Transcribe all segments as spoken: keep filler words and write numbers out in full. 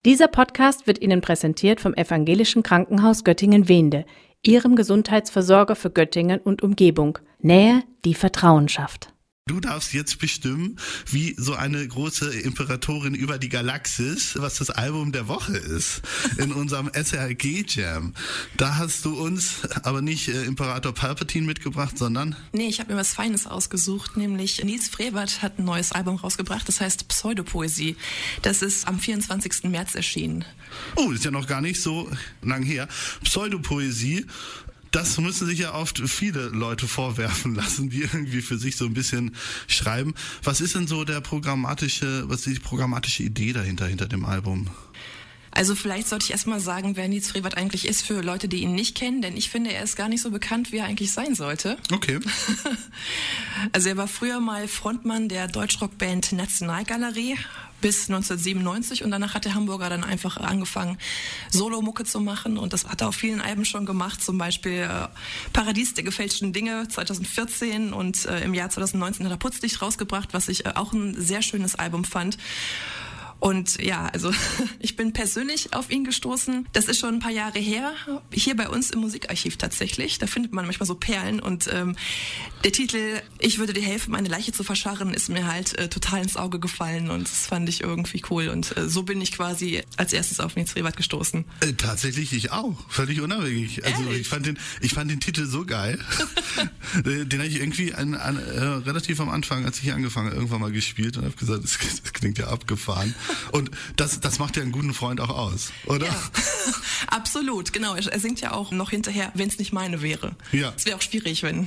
Dieser Podcast wird Ihnen präsentiert vom Evangelischen Krankenhaus Göttingen-Wehnde, Ihrem Gesundheitsversorger für Göttingen und Umgebung. Nähe, die Vertrauen schafft. Du darfst jetzt bestimmen, wie so eine große Imperatorin über die Galaxis, was das Album der Woche ist, in unserem S R G-Jam. Da hast du uns aber nicht äh, Imperator Palpatine mitgebracht, sondern... Nee, ich habe mir was Feines ausgesucht, nämlich Nils Frevert hat ein neues Album rausgebracht, das heißt Pseudopoesie. Das ist am vierundzwanzigsten März erschienen. Oh, das ist ja noch gar nicht so lang her. Pseudopoesie... Das müssen sich ja oft viele Leute vorwerfen lassen, die irgendwie für sich so ein bisschen schreiben. Was ist denn so der programmatische, was ist die programmatische Idee dahinter, hinter dem Album? Also vielleicht sollte ich erstmal sagen, wer Nils Frevert eigentlich ist für Leute, die ihn nicht kennen, denn ich finde, er ist gar nicht so bekannt, wie er eigentlich sein sollte. Okay. Also er war früher mal Frontmann der Deutschrockband Nationalgalerie bis neunzehnhundertsiebenundneunzig und danach hat der Hamburger dann einfach angefangen, Solo-Mucke zu machen und das hat er auf vielen Alben schon gemacht, zum Beispiel äh, Paradies der gefälschten Dinge zweitausendvierzehn und äh, im Jahr zweitausendneunzehn hat er Putzlicht rausgebracht, was ich äh, auch ein sehr schönes Album fand. Und ja, also ich bin persönlich auf ihn gestoßen. Das ist schon ein paar Jahre her, hier bei uns im Musikarchiv tatsächlich. Da findet man manchmal so Perlen und ähm, der Titel Ich würde dir helfen, meine Leiche zu verscharren, ist mir halt äh, total ins Auge gefallen und das fand ich irgendwie cool. Und äh, so bin ich quasi als erstes auf Nils Frevert gestoßen. Äh, tatsächlich ich auch, völlig unabhängig. Also Ehrlich? ich fand den, ich fand den Titel so geil. Den habe ich irgendwie an, an, äh, relativ am Anfang, als ich hier angefangen habe, irgendwann mal gespielt und habe gesagt, das, das klingt ja abgefahren. Und das, das macht ja einen guten Freund auch aus, oder? Ja, absolut, genau. Er singt ja auch noch hinterher, wenn es nicht meine wäre. Ja. Es wäre auch schwierig, wenn...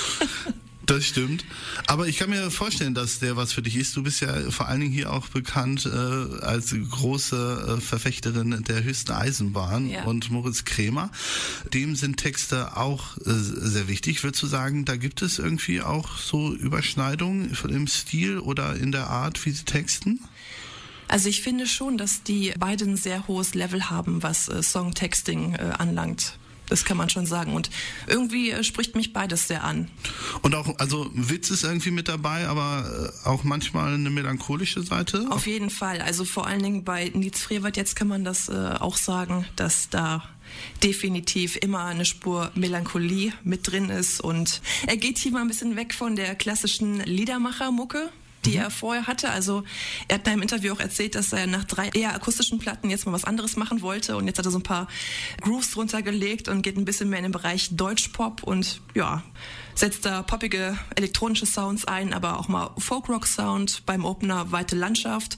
Das stimmt. Aber ich kann mir vorstellen, dass der was für dich ist. Du bist ja vor allen Dingen hier auch bekannt äh, als große äh, Verfechterin der höchsten Eisenbahn ja. und Moritz Krämer. Dem sind Texte auch äh, sehr wichtig. Würdest du sagen, da gibt es irgendwie auch so Überschneidungen im Stil oder in der Art, wie sie texten? Also ich finde schon, dass die beiden ein sehr hohes Level haben, was äh, Songtexting äh, anlangt. Das kann man schon sagen. Und irgendwie äh, spricht mich beides sehr an. Und auch, also Witz ist irgendwie mit dabei, aber äh, auch manchmal eine melancholische Seite? Auf jeden Fall. Also vor allen Dingen bei Nils Frevert, jetzt kann man das äh, auch sagen, dass da definitiv immer eine Spur Melancholie mit drin ist. Und er geht hier mal ein bisschen weg von der klassischen Liedermacher-Mucke, die er vorher hatte. Also er hat da im Interview auch erzählt, dass er nach drei eher akustischen Platten jetzt mal was anderes machen wollte und jetzt hat er so ein paar Grooves drunter gelegt und geht ein bisschen mehr in den Bereich Deutschpop und ja, setzt da poppige elektronische Sounds ein, aber auch mal Folkrock-Sound, beim Opener Weite Landschaft.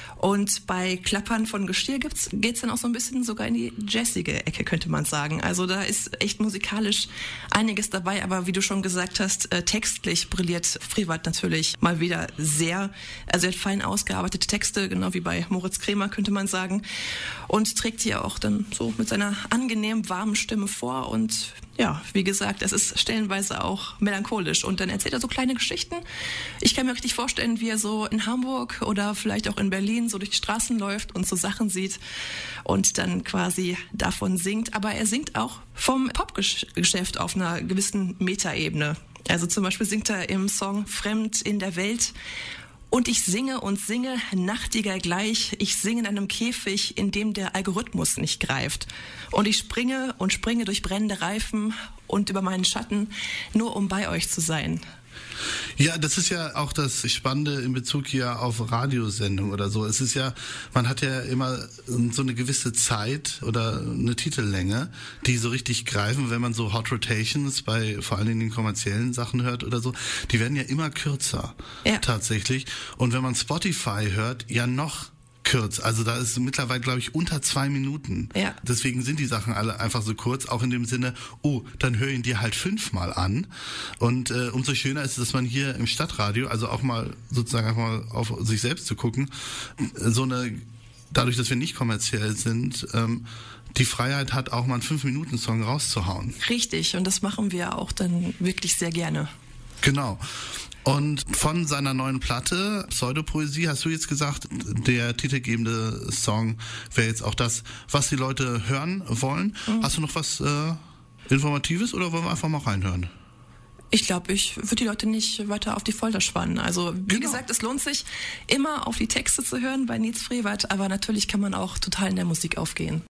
Und bei Klappern von Gestier gibt's, geht's dann auch so ein bisschen sogar in die jazzige Ecke, könnte man sagen. Also da ist echt musikalisch einiges dabei, aber wie du schon gesagt hast, äh, textlich brilliert Frevert natürlich mal wieder sehr. Also er hat fein ausgearbeitete Texte, genau wie bei Moritz Krämer, könnte man sagen. Und trägt die auch dann so mit seiner angenehm warmen Stimme vor und ja, wie gesagt, es ist stellenweise auch melancholisch und dann erzählt er so kleine Geschichten. Ich kann mir richtig vorstellen, wie er so in Hamburg oder vielleicht auch in Berlin so durch die Straßen läuft und so Sachen sieht und dann quasi davon singt. Aber er singt auch vom Popgeschäft auf einer gewissen Metaebene. Also zum Beispiel singt er im Song Fremd in der Welt: Und ich singe und singe, Nachtigall gleich, ich singe in einem Käfig, in dem der Algorithmus nicht greift. Und ich springe und springe durch brennende Reifen und über meinen Schatten, nur um bei euch zu sein. Ja, das ist ja auch das Spannende in Bezug hier auf Radiosendung oder so. Es ist ja, man hat ja immer so eine gewisse Zeit oder eine Titellänge, die so richtig greifen, wenn man so Hot Rotations bei vor allen Dingen den kommerziellen Sachen hört oder so. Die werden ja immer kürzer, ja. Tatsächlich. Und wenn man Spotify hört, ja noch kürz. Also da ist mittlerweile, glaube ich, unter zwei Minuten. Ja. Deswegen sind die Sachen alle einfach so kurz, auch in dem Sinne, oh, dann hör ihn dir halt fünfmal an. Und äh, umso schöner ist es, dass man hier im Stadtradio, also auch mal sozusagen einfach mal auf sich selbst zu gucken, so eine, dadurch, dass wir nicht kommerziell sind, ähm, die Freiheit hat, auch mal einen fünf-Minuten-Song rauszuhauen. Richtig, und das machen wir auch dann wirklich sehr gerne. Genau. Und von seiner neuen Platte, Pseudopoesie, hast du jetzt gesagt, der titelgebende Song wäre jetzt auch das, was die Leute hören wollen. Mhm. Hast du noch was äh, Informatives oder wollen wir einfach mal reinhören? Ich glaube, ich würde die Leute nicht weiter auf die Folter spannen. Also wie genau. gesagt, es lohnt sich immer auf die Texte zu hören bei Niels Frevert, aber natürlich kann man auch total in der Musik aufgehen.